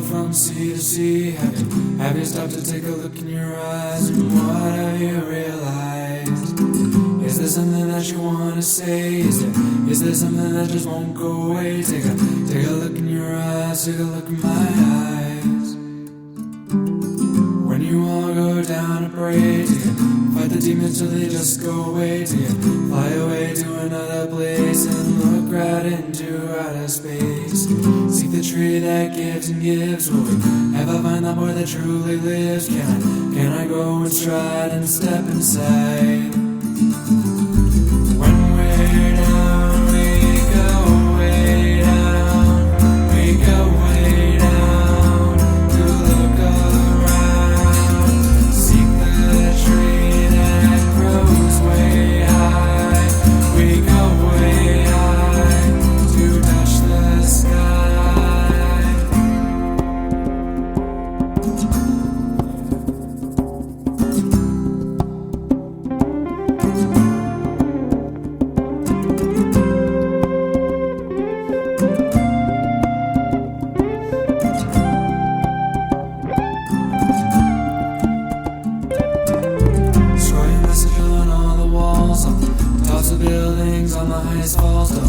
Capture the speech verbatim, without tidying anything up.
from sea to sea. Have you, have you stopped to take a look in your eyes? And what have you realized? Is there something that you want to say? Is there, is there something that just won't go away? Take a, take a look in your eyes, take a look in my eyes. When you all go down to pray, take a, fight the demons till they just go away. Take a, fly away to another place and look right into outer space. Seek the tree that gives and gives. Will we ever find the boy that truly lives? Can I, can I go and stride and step inside? When we're down, we go way down. We go way down to look around. Seek the tree that grows way high. We go way high to touch the sky. Tops of buildings on the highest falls.